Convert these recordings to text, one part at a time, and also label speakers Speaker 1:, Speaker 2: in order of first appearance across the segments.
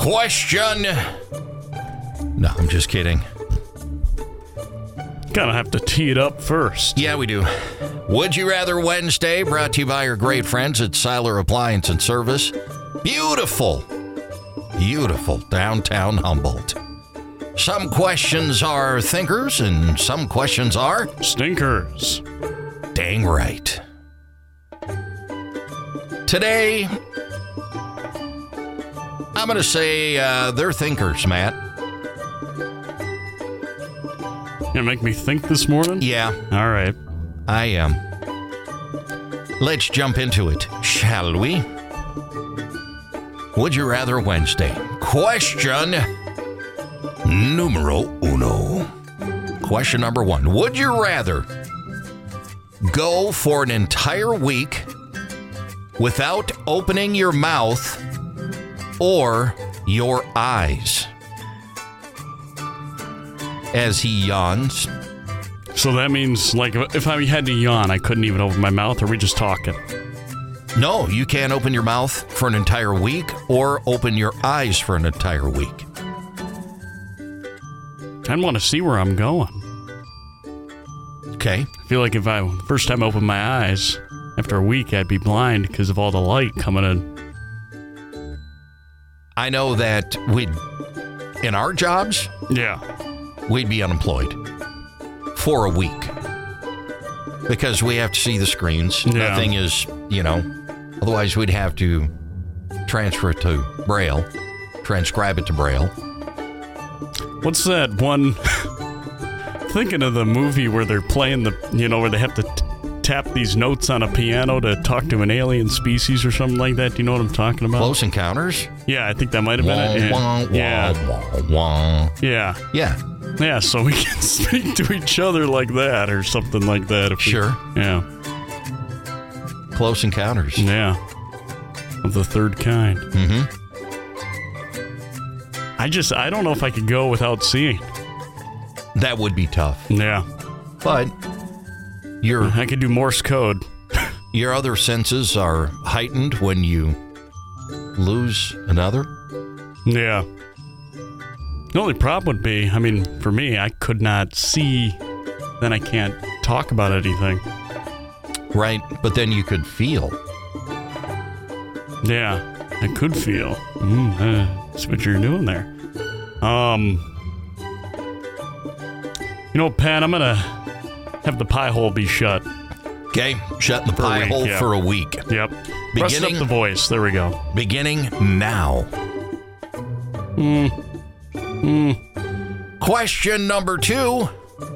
Speaker 1: Question. No, I'm just kidding.
Speaker 2: Gotta have to tee it up first.
Speaker 1: Yeah, we do. Would You Rather Wednesday, brought to you by our great friends at Seiler Appliance and Service. Beautiful downtown Humboldt. Some questions are thinkers and some questions are
Speaker 2: stinkers.
Speaker 1: Dang right. Today, I'm going to say they're thinkers, Matt.
Speaker 2: You make me think this morning?
Speaker 1: Yeah.
Speaker 2: All right.
Speaker 1: I am. Let's jump into it, shall we? Would You Rather Wednesday. Question numero uno. Question number one. Would you rather go for an entire week without opening your mouth or your eyes? As he yawns.
Speaker 2: So that means, like, if I had to yawn, I couldn't even open my mouth, or are we just talking?
Speaker 1: No, you can't open your mouth for an entire week or open your eyes for an entire week.
Speaker 2: I want to see where I'm going.
Speaker 1: Okay.
Speaker 2: I feel like if first time I opened my eyes, after a week, I'd be blind because of all the light coming in.
Speaker 1: I know that in our jobs,
Speaker 2: yeah,
Speaker 1: we'd be unemployed for a week because we have to see the screens.
Speaker 2: Yeah.
Speaker 1: Nothing is, otherwise we'd have to transfer it to Braille, transcribe it to Braille.
Speaker 2: What's that one? Thinking of the movie where they're playing where they have to tap these notes on a piano to talk to an alien species or something like that. Do you know what I'm talking about?
Speaker 1: Close Encounters?
Speaker 2: Yeah, I think that might have been it. Yeah. Yeah, so we can speak to each other like that or something like that.
Speaker 1: Sure.
Speaker 2: Yeah.
Speaker 1: Close Encounters.
Speaker 2: Yeah. Of the third kind.
Speaker 1: Mm-hmm.
Speaker 2: I don't know if I could go without seeing.
Speaker 1: That would be tough.
Speaker 2: Yeah.
Speaker 1: But
Speaker 2: I could do Morse code.
Speaker 1: Your other senses are heightened when you lose another?
Speaker 2: Yeah. The only problem would be, for me, I could not see, then I can't talk about anything.
Speaker 1: Right, but then you could feel.
Speaker 2: Yeah, I could feel. That's what you're doing there. Pat, I'm going to have the pie hole be shut.
Speaker 1: Okay, shut the pie hole for a week.
Speaker 2: Yep. Rest up the voice. There we go. Beginning
Speaker 1: now. Question number two.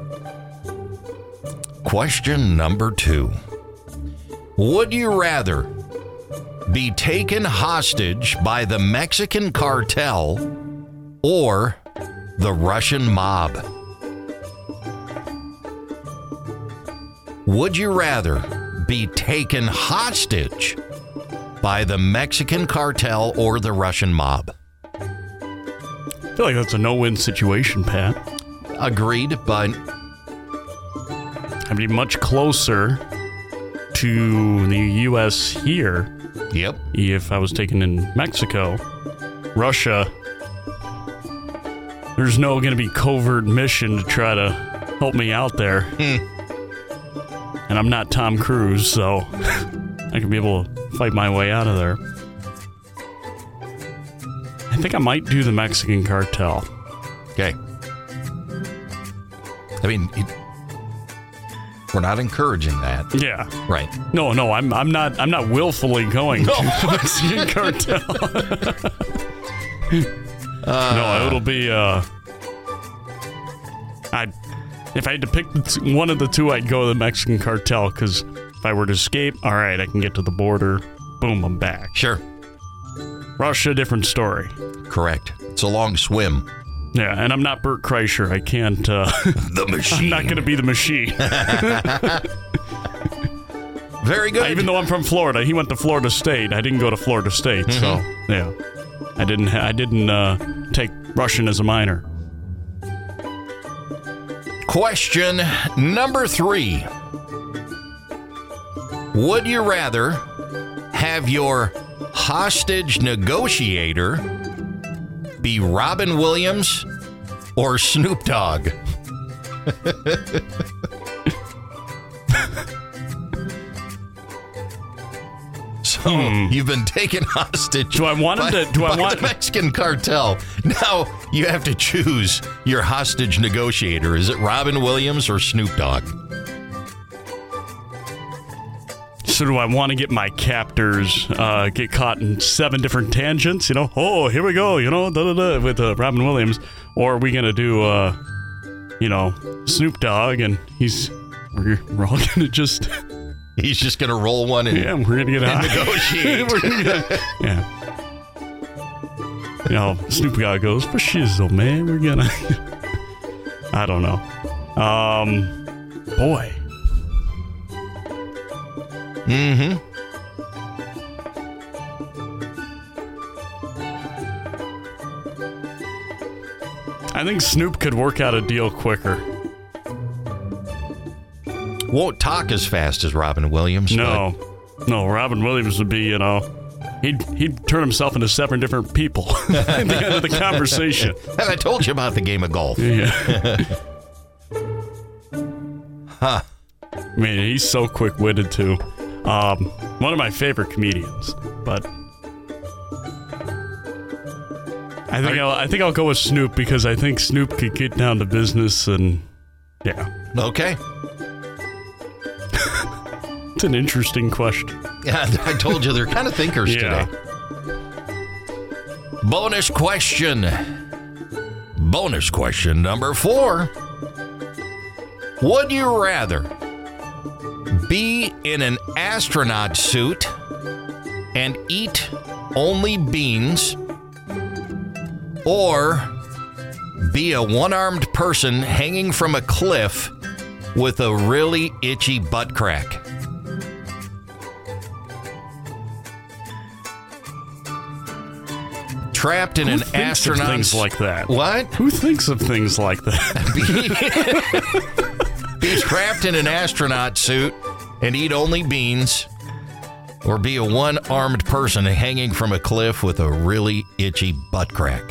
Speaker 1: Would you rather be taken hostage by the Mexican cartel or the Russian mob? Would you rather be taken hostage by the Mexican cartel or the Russian mob?
Speaker 2: I feel like that's a no-win situation, Pat.
Speaker 1: Agreed, but
Speaker 2: I'd be much closer to the U.S. here.
Speaker 1: Yep.
Speaker 2: If I was taken in Mexico. Russia, there's no going to be covert mission to try to help me out there. And I'm not Tom Cruise, so I could be able to fight my way out of there. I think I might do the Mexican cartel.
Speaker 1: Okay. We're not encouraging that.
Speaker 2: Yeah.
Speaker 1: Right.
Speaker 2: No, I'm not willfully going to the Mexican cartel. No, it'll be if I had to pick one of the two, I'd go to the Mexican cartel, because if I were to escape, all right, I can get to the border. Boom, I'm back.
Speaker 1: Sure.
Speaker 2: Russia, different story.
Speaker 1: Correct. It's a long swim.
Speaker 2: Yeah, and I'm not Bert Kreischer. I can't...
Speaker 1: the machine.
Speaker 2: I'm not going to be the machine.
Speaker 1: Very good.
Speaker 2: Even though I'm from Florida, he went to Florida State. I didn't go to Florida State, so yeah. I didn't take Russian as a minor.
Speaker 1: Question number 3. Would you rather have your hostage negotiator be Robin Williams or Snoop Dogg? So you've been taken hostage.
Speaker 2: Do I want him to? Do I want
Speaker 1: the Mexican cartel? Now you have to choose your hostage negotiator. Is it Robin Williams or Snoop Dogg?
Speaker 2: So do I want to get my captors get caught in 7 different tangents? You know, oh, here we go. You know, with Robin Williams, or are we gonna do Snoop Dogg and we're all gonna just.
Speaker 1: He's just going to roll one and,
Speaker 2: we're going to get
Speaker 1: and negotiate.
Speaker 2: Snoop Dogg goes, for shizzle, man. We're going to... I don't know. Boy.
Speaker 1: Mm-hmm.
Speaker 2: I think Snoop could work out a deal quicker.
Speaker 1: Won't talk as fast as Robin Williams.
Speaker 2: No, Robin Williams would be, he'd turn himself into 7 different people at the end of the conversation.
Speaker 1: And I told you about the game of golf.
Speaker 2: Yeah.
Speaker 1: Huh.
Speaker 2: I mean, he's so quick-witted, too. One of my favorite comedians, but I think I'll go with Snoop because I think Snoop could get down to business and, yeah.
Speaker 1: Okay.
Speaker 2: It's an interesting question.
Speaker 1: Yeah, I told you they're kind of thinkers today. Bonus question. Bonus question number 4. Would you rather be in an astronaut suit and eat only beans, or be a one-armed person hanging from a cliff with a really itchy butt crack? Trapped in an astronaut.
Speaker 2: Things like that.
Speaker 1: What?
Speaker 2: Who thinks of things like that?
Speaker 1: Be trapped in an astronaut suit and eat only beans, or be a one-armed person hanging from a cliff with a really itchy butt crack?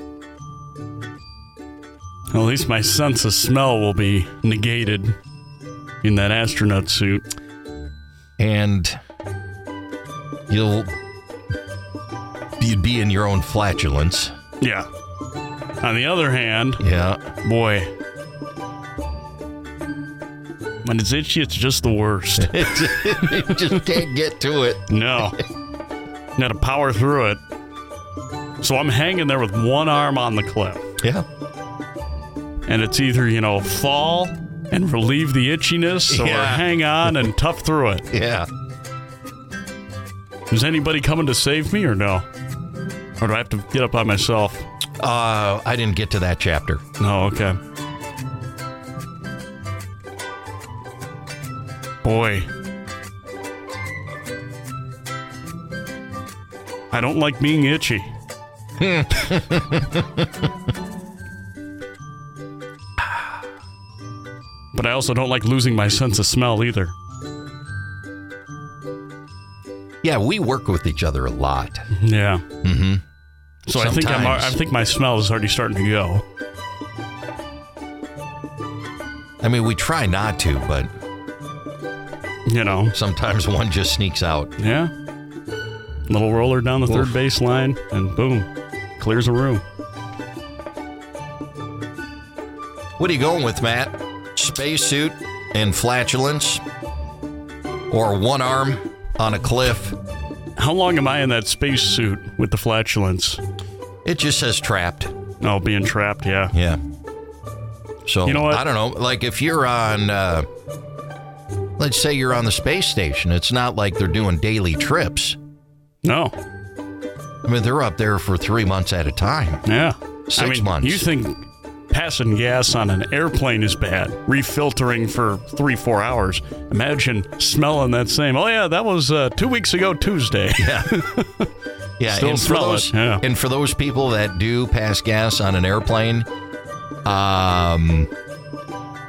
Speaker 2: Well, at least my sense of smell will be negated in that astronaut suit.
Speaker 1: And you'd be in your own flatulence.
Speaker 2: Yeah. On the other hand, boy, when it's itchy, it's just the worst.
Speaker 1: You just can't get to it.
Speaker 2: No. Got to power through it. So I'm hanging there with one arm on the cliff.
Speaker 1: Yeah.
Speaker 2: And it's either, fall and relieve the itchiness, or hang on and tough through it.
Speaker 1: Yeah.
Speaker 2: Is anybody coming to save me or no? Or do I have to get up by myself?
Speaker 1: I didn't get to that chapter.
Speaker 2: Oh, okay. Boy. I don't like being itchy. But I also don't like losing my sense of smell either.
Speaker 1: Yeah, we work with each other a lot.
Speaker 2: Yeah.
Speaker 1: Mm-hmm.
Speaker 2: So I think my smell is already starting to go.
Speaker 1: I mean, we try not to, but sometimes one just sneaks out.
Speaker 2: Yeah. Little roller down the third baseline, and boom, clears a room.
Speaker 1: What are you going with, Matt? Spacesuit and flatulence, or one arm on a cliff?
Speaker 2: How long am I in that spacesuit with the flatulence?
Speaker 1: It just says trapped.
Speaker 2: Oh, being trapped, yeah.
Speaker 1: Yeah. So,
Speaker 2: you know what?
Speaker 1: I don't know. Like, if you're on, let's say you're on the space station, it's not like they're doing daily trips.
Speaker 2: No.
Speaker 1: I mean, they're up there for 3 months at a time.
Speaker 2: Yeah.
Speaker 1: 6 months.
Speaker 2: You think passing gas on an airplane is bad, refiltering for 3-4 hours. Imagine smelling that same, oh yeah, that was 2 weeks ago Tuesday.
Speaker 1: Yeah. Yeah.
Speaker 2: Still smell it. Yeah.
Speaker 1: And for those people that do pass gas on an airplane,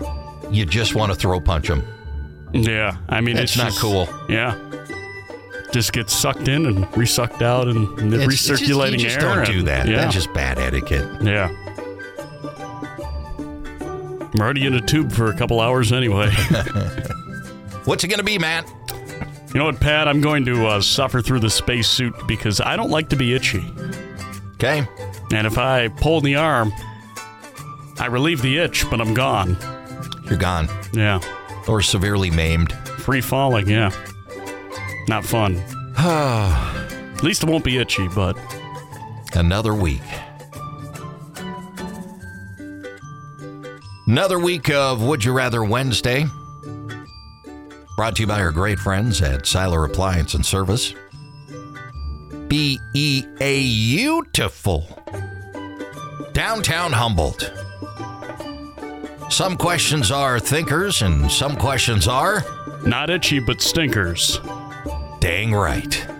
Speaker 1: you just want to throw punch them.
Speaker 2: Yeah. I mean,
Speaker 1: it's not cool.
Speaker 2: Yeah. just gets sucked in and resucked out and the recirculating
Speaker 1: you just
Speaker 2: air.
Speaker 1: Don't do that.
Speaker 2: Yeah.
Speaker 1: That's just bad etiquette.
Speaker 2: Yeah. I'm already in a tube for a couple hours anyway.
Speaker 1: What's it going to be, Matt?
Speaker 2: You know what, Pat? I'm going to suffer through the spacesuit because I don't like to be itchy.
Speaker 1: Okay.
Speaker 2: And if I pull the arm, I relieve the itch, but I'm gone.
Speaker 1: You're gone.
Speaker 2: Yeah.
Speaker 1: Or severely maimed.
Speaker 2: Free falling, yeah. Not fun. At least it won't be itchy, but...
Speaker 1: Another week. Another week of Would You Rather Wednesday. Brought to you by our great friends at Siler Appliance and Service. Beautiful. Downtown Humboldt. Some questions are thinkers and some questions are...
Speaker 2: Not itchy, but stinkers.
Speaker 1: Dang right.